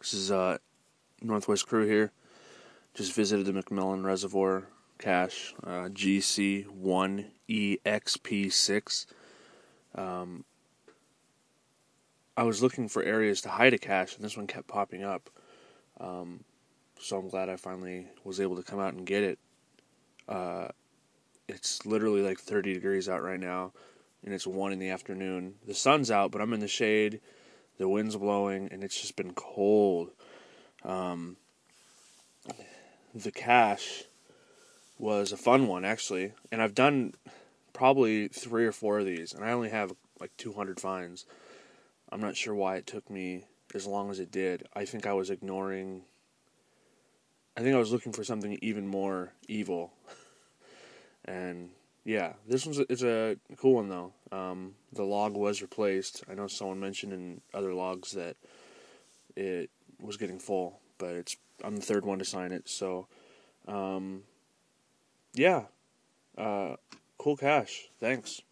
This is Northwest Crew here. Just visited the McMillan Reservoir cache, GC1EXP6. I was looking for areas to hide a cache, and this one kept popping up. So I'm glad I finally was able to come out and get it. It's literally like 30 degrees out right now, and it's 1 in the afternoon. The sun's out, but I'm in the shade. The wind's blowing, and it's just been cold. The cache was a fun one, actually, and I've done probably 3 or 4 of these, and I only have like 200 finds. I'm not sure why it took me as long as it did. I think I was looking for something even more evil. And yeah, this it's a cool one though. The log was replaced. I know someone mentioned in other logs that it was getting full, but I'm the third one to sign it. So, yeah, cool cache. Thanks.